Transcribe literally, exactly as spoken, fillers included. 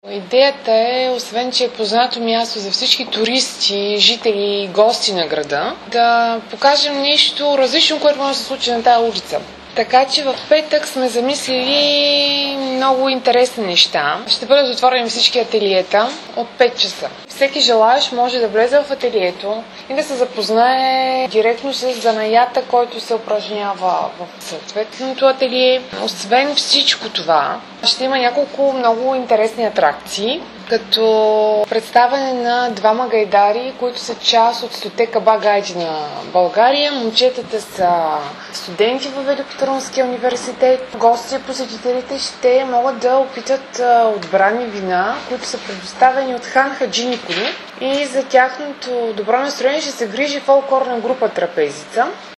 Идеята е, освен че е познато място за всички туристи, жители и гости на града, да покажем нещо различно, което може да се случи на тази улица. Така че в петък сме замислили много интересни неща. Ще бъдат отворени всички ателиета от пет часа. Всеки желаещ може да влезе в ателието и да се запознае директно с занаята, който се упражнява в съответното ателие. Освен всичко това, ще има няколко много интересни атракции, като представяне на двама гайдари, които са част от стоте каба гайди на България. Момчетата са студенти във Великотърновския университет. Гости, посетителите ще могат да опитат отбрани вина, които са предоставени от хан Хаджи Николи. И за тяхното добро настроение ще се грижи фолклорна група Трапезица.